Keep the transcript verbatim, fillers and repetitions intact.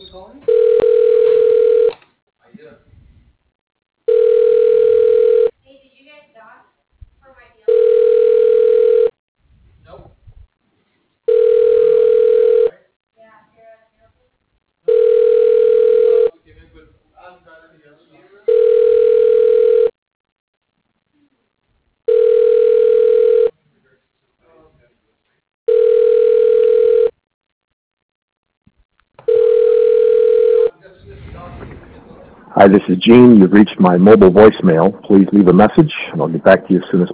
Hi, this is Gene. You've reached my mobile voicemail. Please leave a message, and I'll get back to you as soon as